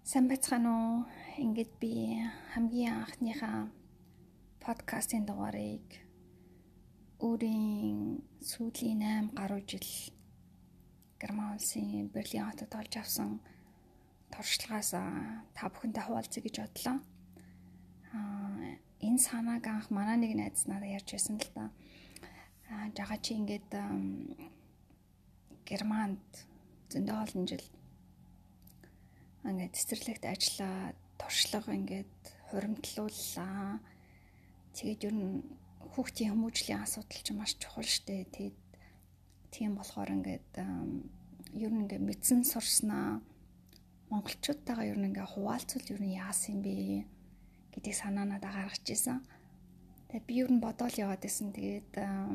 Сайн байцгаана уу? Ингээд би хамгийн анхныхаа подкастын дугаарыг өөрийн сүүлийн 8 гаруй жил Герман улсын Берлин хотод олж авсан туршлагаас та бүхэнтэй хуваалцъя гэж бодлоо. Энэ санааг анх манай нэг найз надад ярьж байсан л да. Жагаа чи ингээд Германд зөндөө олон жил ингээд цэцэрлэгт ажиллаад туршлага ингээд хуримтлууллаа. Тэгээд ер нь хүүхдийн хүмүүжлийн асуудал ч маш чухал штэ. Тэгээд тийм болохоор ингээд ер нь ингээд мэдсэн сурснаа монголчуудтайгаа ер нь ингээд хуваалцвал ер нь яасан юм бэ гэдэг санаа надад гаргаж ирсэн. Тэгээд би ер нь бодоол яваад байсан. Тэгээд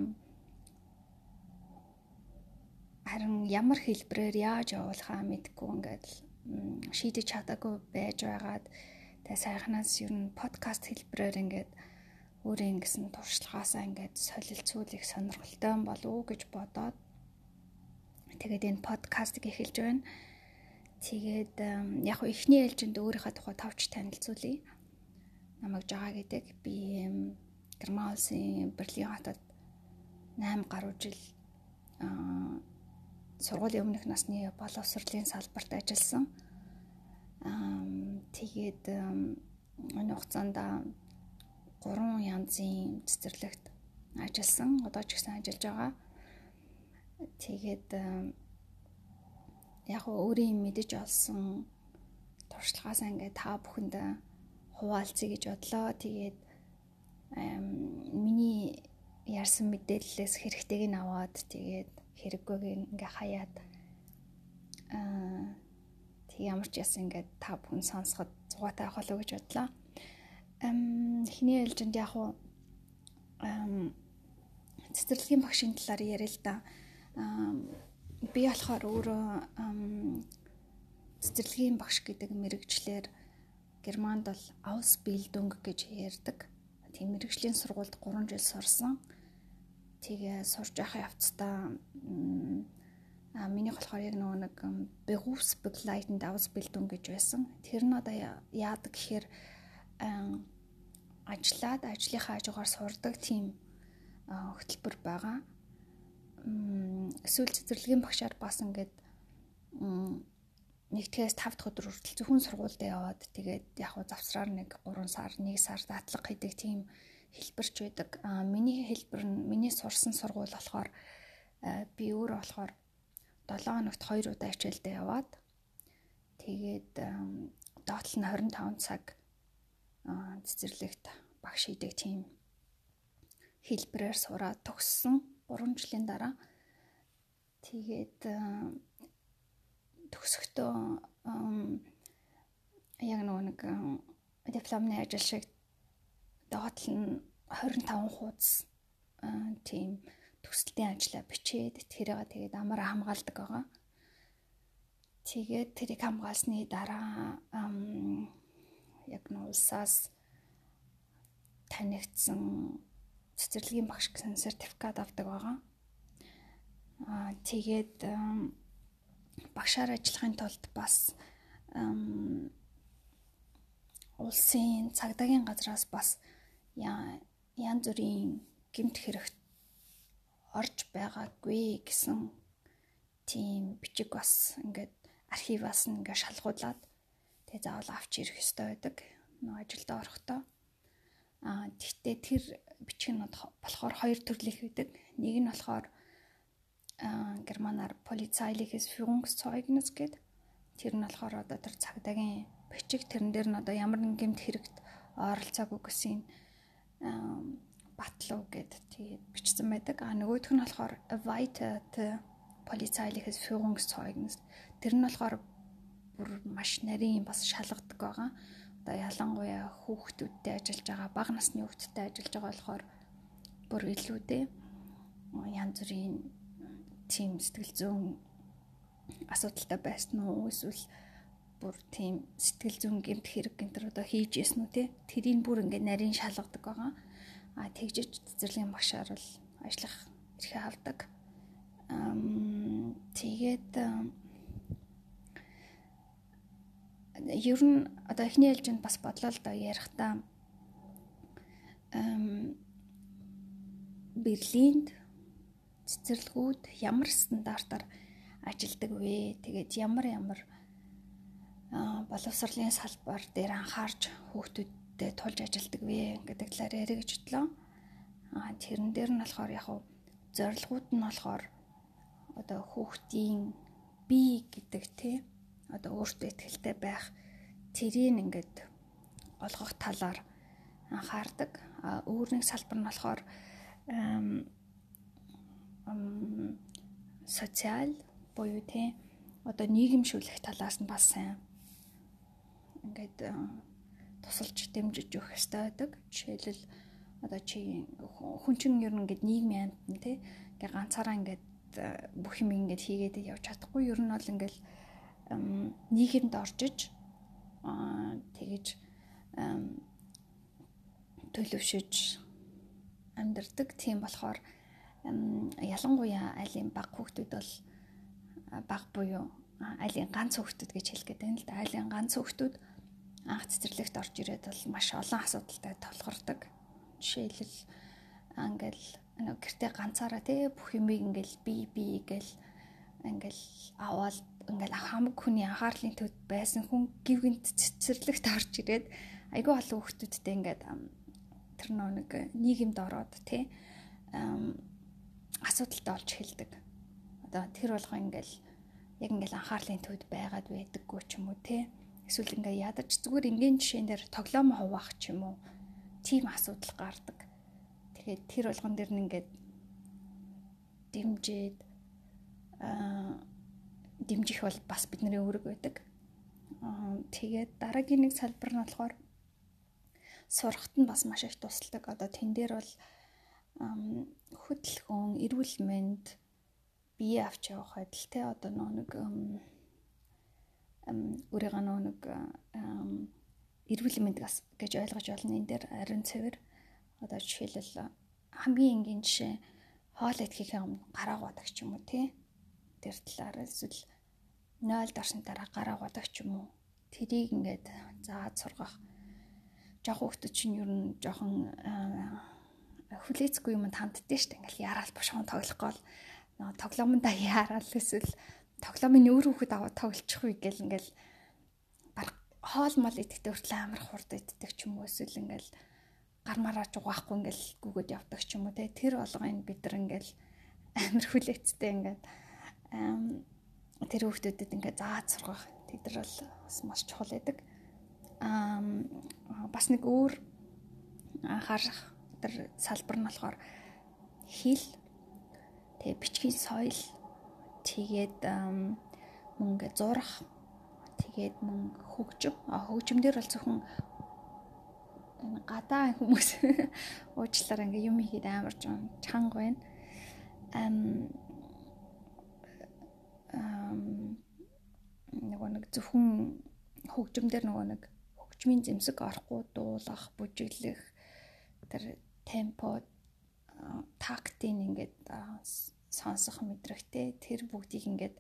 харин ямар хэлбэрээр яаж явуулахаа мэдэхгүй ингээд шийдэж чадаагүй байж байгаад тэгээ сайхнаас ер нь подкаст хэлбэрээр ингээд өөрийн гэсэн туршлагаасаа ингээд солилцуулах сонирхолтой болов уу гэж бодоод тэгээд энэ подкастыг эхэлж байна. Тэгээд яг хөө эхний ээлжинд өөрийнхөө тухай товч танилцуулъя. Намайг Жага гэдэг. Би Герман улсын Берлин хотод 8 гаруй жил сургуулийн өмнөх насны боловсролын салбарт ажилласан. Тэгээд энэ хугацаанд 3 янзын цэцэрлэгт ажилласан. Одоо ч гэсэн ажиллаж байгаа. Тэгээд яг өөрийн мэдэж олсон туршлагаас ингээд та бүхэнд хуваалцъя гэж бодлоо. Тэгээд миний ярьсан мэдээллээс хэрэгтэйг нь аваад тэгээд хэрэггүйг ингээ хаяад тэг ямар ч яс ингээ та бүхэн сонсоход зугаатай авах болов гэж бодлоо. Эхний ээлжинд яг уу цэцэрлэгийн багшийн талаар яриа л да. Би болохоор өөрөө цэцэрлэгийн багш гэдэг мэргэжлэр Германд бол Ausbildung гэж ярьдаг. Тийм мэргэжлийн сургуульд 3 жил сурсан. Тэгээ сурж явах явцдаа миний болохоор яг нэг Berufsbegleitende Ausbildung гэж байсан. Тэр нь одоо яадаг гэхээр ажиллаад ажлынхаа хажуугаар сурдаг тийм хөтөлбөр байгаа. Эсвэл цэцэрлэгийн багшаар бас ингээд 1-ээс 5 дахь өдөр хүртэл зөвхөн сургуульд яваад тэгээд яг завсраар 3 сар 1 сар дадлага хийдэг тийм хэлбэрч байдаг. Миний хэлбэр нь миний сурсан сургууль болохоор би өөрөө болохоор 7 хоногт 2 удаа хичээлдээ яваад тэгээд доотлол нь 25 цаг цэцэрлэгт багш хийдэг тийм хэлбэрээр сураад төгссөн 3 жилийн дараа. Тэгээд төгсөхдөө яг нэг дипломны ажил шиг доотлол нь 25 хуудас тийм төсөлтийн ажлаа бичээд тэрийг тэгээд амаараа хамгаалдаг байгаа. Тэгээд тэрийг хамгаалсны дараа яг нь улсаас танигдсан цэцэрлэгийн багш гэсэн сертификат авдаг байгаа. Тэгээд багшаар ажиллахын тулд бас улсын цагдаагийн газраас бас янз бүрийн гэмт хэрэгт орж байгаагүй гэсэн тийм бичиг бас ингээд архиваас нь ингээд шалгуулад тэгээ заавал авч ирэх ёстой байдаг. Нөө ажилдаа орохдоо. Тэгтээ тэр бичиг нь болохоор 2 төрлийнх байдаг. Нэг нь болохоор Германаар Polizeiliches Führungszeugnis гэдэг. Тэр нь болохоор одоо тэр цагдаагийн бичиг, тэрэн дээр нь одоо ямар нэгэн гэмт хэрэгт оролцоогүй гэсэн батлуу гэдэг тэгээд бичсэн байдаг. Нөгөөх нь болохоор Erweiterte Polizeiliches Führungszeugnis. Тэр нь болохоор бүр маш нарийн бас шалгадаг байгаа. Одоо ялангуяа хүүхдүүдтэй ажиллаж байгаа, бага насны хүүхдтэй ажиллаж байгаа болохоор бүр илүүтэй янз бүрийн тийм сэтгэл зүйн асуудалтай байсан уу, эсвэл бүр тийм сэтгэл зүйн гэмт хэрэг гэнтэр одоо хийж яснэ үү те. Тэрийг бүр ингээд нарийн шалгадаг байгаа. Тэгжиж цэцэрлэгийн багшаар бол ажиллах эрхээ авдаг. Тэгээд ер нь одоо эхний ээлжинд бас бодлоо л доо ярихдаа Берлинд цэцэрлэгүүд ямар стандартаар ажилдаг вэ? Тэгээд ямар боловсролын салбар дээр анхаарч хүүхдүүдтэй тулж ажилдаг вэ гэдэг талаар ярих гэж бодлоо. Тэрэн дээр нь болохоор яг зорилгууд нь болохоор одоо хүүхдийн бие гэдэг тий одоо өөртөө ихтэй байх тэрийг ингээд олгох талаар анхаардаг. Өөр нэг салбар нь болохоор социал буюу тий одоо нийгэмшүүлэх талаас нь бас сайн ингээд тусалж дэмжиж өгөх хэрэгтэй байдаг. Жишээлбэл одоо чи хүн чинь ер нь ингээд нийгмийн амьтан тий ингээ ганцаараа ингээд бүх юм ингээд хийгээд явж чадахгүй. Ер нь бол ингээд нийгэмд оржиж тэгэж төлөвшөж амьдардаг. Тийм болохоор ялангуяа айлын бага хүүхдүүд бол бага буюу айлын ганц хүүхдүүд гэж хэлэх гээд байна л да. Айлын ганц хүүхдүүд анх цэцэрлэгт орж ирээд бол маш олон асуудалтай тулгардаг. Жишээлбэл ингээл гэртээ ганцаараа тий бүх юмыг ингээл бие гэл ингээл аваад ингээл хамаг хүний анхаарлын төвд байсан хүн гівгэнт цэцэрлэгт орж ирээд айгүй олон хүүхдүүдтэй ингээд тэр нэг нийгэмд ороод тий асуудалтай болж эхэлдэг. Одоо тэр болго ингээл яг ингээл анхаарлын төвд байгаад байдаггүй ч юм уу тий. Эсвэл ингээ ядарч зүгээр ингийн жишээн дээр тоглоом хуваах ч юм уу. Тийм асуудал гардаг. Тэгээд тэр болгон дээр нь ингээд дэмжих бол бас бидний үүрэг байдаг. Тэгээд дараагийн нэг салбар нь болохоор сурахт нь бас маш их тусалдаг. Одоо тэн дээр бол хөдөлгөөн, эрүүл мэнд, бие авч явах байдал те одоо нэг өөрийгөө нэг эрүүл мэнд гэж ойлгож байна. Энэ дээр ариун цэвэр одоо жишээлбэл хамгийн энгийн жишээ хоол идэхээ өмнө гараа годог ч юм уу тий. Тэр талаар эсвэл 0 дарсны дараа гараа годог ч юм уу. Тэрийг ингээд зааж сургах. Жох хүүхдүүд чинь ер нь жоохон хүлээцгүй юмд ханддээ штэ. Ингээл яраал бошгон тоглох гол тоглоомондоо яраал эсвэл тоглоомын өөр хүүхэд аваад тоглочих үе гэл ингээл хоол мол идэхдээ хүртэл амар хурд иддэг ч юм уу эсвэл ингээл гар мараач угаахгүй ингээл гүгөөд явдаг ч юм уу те тэр болгоны бид нар ингээл амар хүлээцтэй ингээд тэр хүүхдүүдэд ингээд зааж сургах тэд нар бол бас маш чухал байдаг. Бас нэг өөр анхаарах тэр салбар нь болохоор хэл тэгээ бичгийн соёл тэгээд мөн ингээд зурах тэгээд мөн хөгжмдөр бол зөвхөн гадаа хүмүүс уучлаарай ингээ юм хийхэд амар чанга байна. Нэг зөвхөн хөгжмдөр нэг хөгжмийн зэмсэг орохгүй дуулах, бүжиглэх тэр темпо тактийн ингээд сонсох мэдрэгтэй тэр бүгдийг ингээд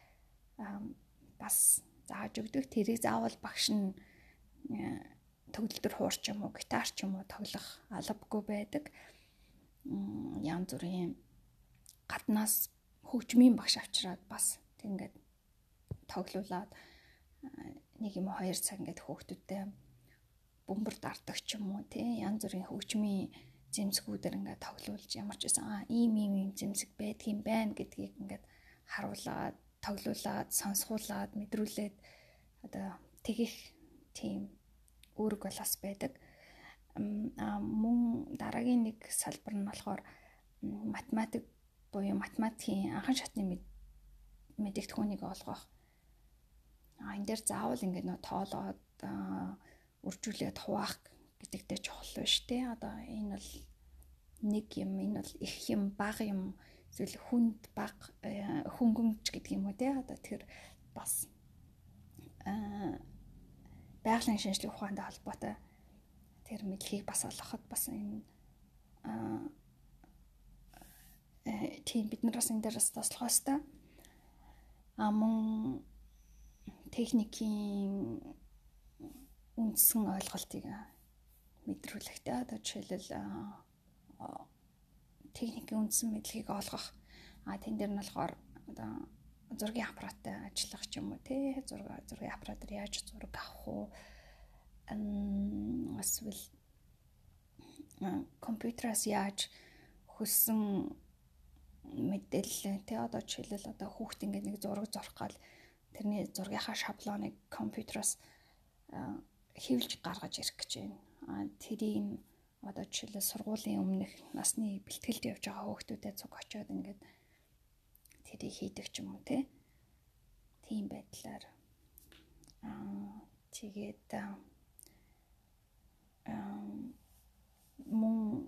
бас зааж өгдөг. Тэрийг заавал багш нь төгөлдөр хуурч юм уу, гитар ч юм уу тоглох албагүй байдаг. Янз бүрийн гаднаас хөгжмийн багш авчираад бас ингээд тоглуулад нэг юм 2 цаг ингээд хүүхдүүдтэй бөмбөр дартах ч юм уу тий янз бүрийн хөгжмийн зэмсгүүдээр ингээд тоглуулж ямар ч байсан ийм зэмсэг байдаг юм байна гэдгийг ингээд харуулад тоглуулад сонсгуулад мэдрүүлээд одоо тэгэх тийм үүрэг бол бас байдаг. Мөн дараагийн нэг салбар нь болохоор математик буюу математикийн анхан шатны мэдээлтгүүнийг олгох. Энэ дээр заавал ингээд нөө тоолоод үржүүлээд хуваах гэдэгтэй чухал байна шүү дээ. Одоо энэ бол нэг юм, энэ бол их юм, бага юм, эсвэл хүнд бага хөнгөнч гэдэг юм уу те. Одоо тэр бас байгалийн шинжилгээ ухаантай холбоотой тэр мэдлэгийг бас олгоход бас энэ тийм бид нар бас энэ дээр бас туслах хэрэгтэй. Мөн техникийн үндсэн ойлголтыг мэдрүүлэхтэй. Одоо жишээлбэл техникийн үндсэн мэдлэгийг олгох. Тэн дээр нь болохоор одоо зургийн аппараттай ажиллах ч юм уу те, зургийн аппаратаар яаж зураг авах уу? Эсвэл компьютераас яаж хөссөн мэдээлэл те, одоо жишээлбэл одоо хүүхд ингээд нэг зураг зурх гал тэрний зургийнхаа шаблоныг компьютераас хэвлж гаргаж ирэх гэж байна. Тэрийг одоо жишээлбэл сургуулийн өмнөх насны бэлтгэлд явж байгаа хүүхдүүдэд цуг очиод ингээд тэрийг хийдэг ч юм уу те. Тийм байдлаар тэгээд мөн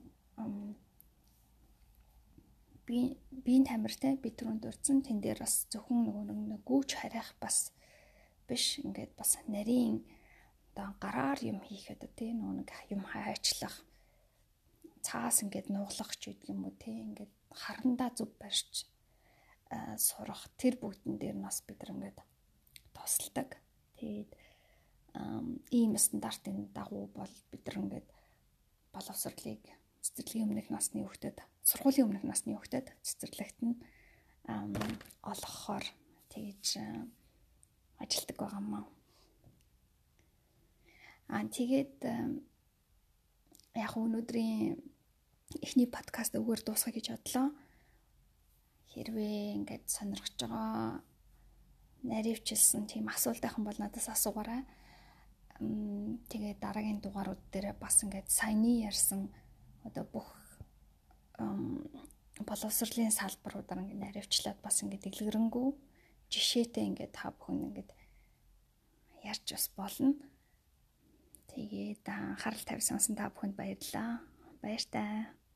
биеийн тамиртай би түрүүнд дурдсан тэн дээр бас зөвхөн нэг гүйж харих бас биш, ингээд бас нарийн одоо гараар юм хийхэд тий нэг юм хайчлах, цаас ингээд нуглах ч гэдэг юм уу тий, ингээд харандаа зөв барьж сурах, тэр бүгдэн дээр нас бид нар ингээд тусалдаг. Тэгээд ийм стандартын дагуу бол бид нар ингээд боловсролыг цэцэрлэгийн өмнөх насны хүүхдэд, сургуулийн өмнөх насны хүүхдэд цэцэрлэгт нь олгохоор тэгж ажилтдаг байгаа маа. Тэгээд яг өнөөдрийн эхний подкаст өгөр дуусгах гэж бодлоо. Хэрвээ ингээд сонирхож байгаа, наривчилсан тийм асуулт айхан бол надаас асуугаарай. Тэгээд дараагийн дугаарууд дээр бас ингээд саяны ярьсан одоо бүх боловсролын салбаруудаар ингээд наривчлаад бас ингээд дэлгэрэнгүй жишээтэй ингээд та бүхэн ингээд ярьж бас болно. Тэгээд анхаарал тавьсан та бүхэнд баярлалаа. Баяртай.